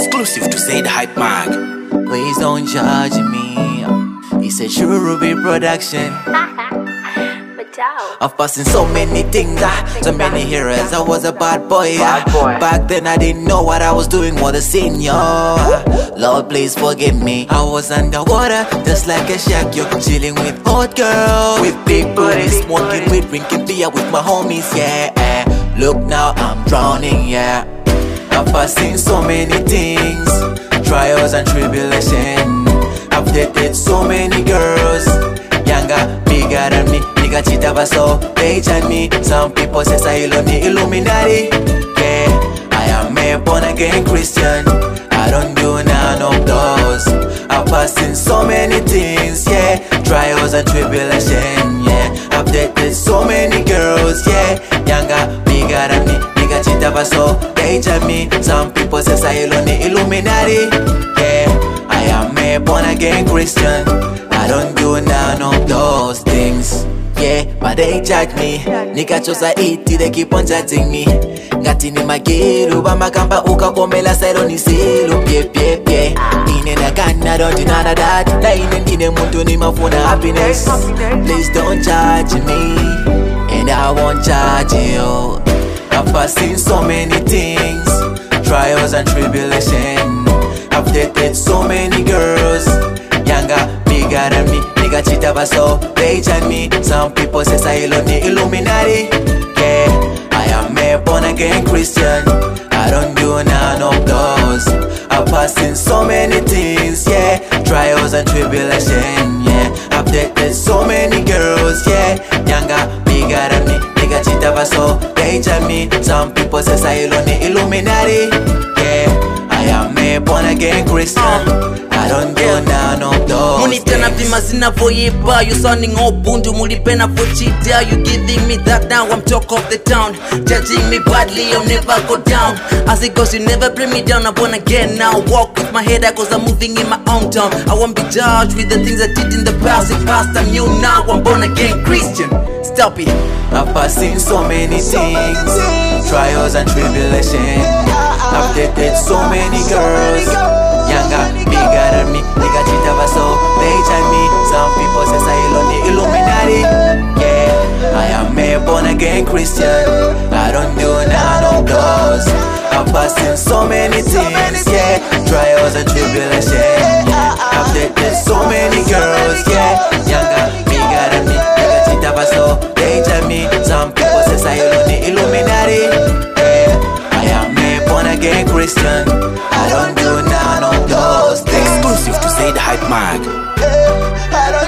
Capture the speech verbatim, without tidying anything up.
Exclusive to Say the Hype Mag. Please don't judge me. It's a true Ruby production. I've passed in so many things, uh, so many heroes. I was a bad boy, uh, Bad boy. Back then I didn't know what I was doing, what a senior. Lord, please forgive me. I was underwater, just like a shark. You're chilling with hot girls, with big booties, smoking weed, drinking beer with my homies. Yeah, look now I'm drowning. Yeah, I've passed in so many things, trials and tribulation. I've dated so many girls, younger, bigger than me. Nigga cheat about so they and me. Some people say say Illuminati, Illuminati. Yeah, I am a born again Christian. I don't do none of those. I've passed in so many things, yeah, trials and tribulation. Yeah, I've dated so many girls, yeah, younger, bigger than me. Nigga cheat about so they and me. Some people say say Illuminati, Illuminati. Yeah, I am a born again Christian. I don't do none of those things. Yeah, but they judge me. Nigga chose a eighty, they keep on judging me. Ngati ni magiru, bamakamba uka komela sairo ni silu. Pye pye pye, ine na kana don't do none of that. Na ine ndine muntu ni mafuna happiness. Please don't judge me, and I won't judge you. I've passed in so many things, trials and tribulation. I've dated so many girls, younger, bigger than me. Nigga cheat about so they and me. Some people say say Illuminati, Illuminati. Yeah, I am a born again Christian. I don't do none of those. I've passed in so many things, yeah, trials and tribulation. Yeah, I've dated so many girls, yeah, younger, bigger than me. Nigga cheat about so they and me. Some people say say Illuminati, Illuminati. Yeah, I am a born again Christian. I don't do none of those. Munitana pima zinavoyiba, you sounding all bundu. Mulipena for cheater, you giving me that now. I'm talk of the town, judging me badly, I'll never go down. As it goes, you never bring me down. I'm born again now. Walk with my head out, cause I'm moving in my own town. I won't be judged with the things I did in the past. In past, I'm new now. I'm born again Christian. Stop it. I've passed in so many things, trials and tribulation. I've dated so many girls, younger, bigger than me. Nigga cheat about so they and me. Some people say say Illuminati, Illuminati. Yeah, I am a born again Christian. I don't do none of those. I've passed in so many things, yeah, trials and tribulation. Yeah, I've dated so many girls, yeah, younger, bigger than me. Nigga cheat about so they and me. Some people say say Illuminati, Illuminati. Yeah, I am a born again Christian. I don't do none of those things. Exclusive to Say the Hype Mag. I don't